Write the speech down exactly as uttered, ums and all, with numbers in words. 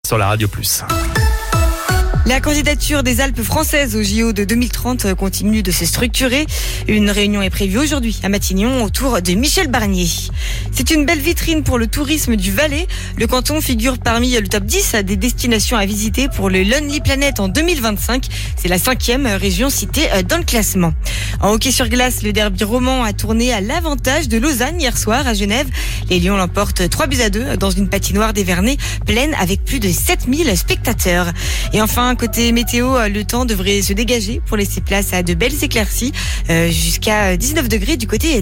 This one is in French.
sur la Radio Plus. La candidature des Alpes françaises au J O de deux mille trente continue de se structurer. Une réunion est prévue aujourd'hui à Matignon autour de Michel Barnier. C'est une belle vitrine pour le tourisme du Valais. Le canton figure parmi le top dix des destinations à visiter pour le Lonely Planet en deux mille vingt-cinq. C'est la cinquième région citée dans le classement. En hockey sur glace, le derby roman a tourné à l'avantage de Lausanne hier soir à Genève. Les Lions l'emportent trois buts à deux dans une patinoire d'Evernay pleine avec plus de sept mille spectateurs. Et enfin, côté météo, le temps devrait se dégager pour laisser place à de belles éclaircies euh, jusqu'à dix-neuf degrés du côté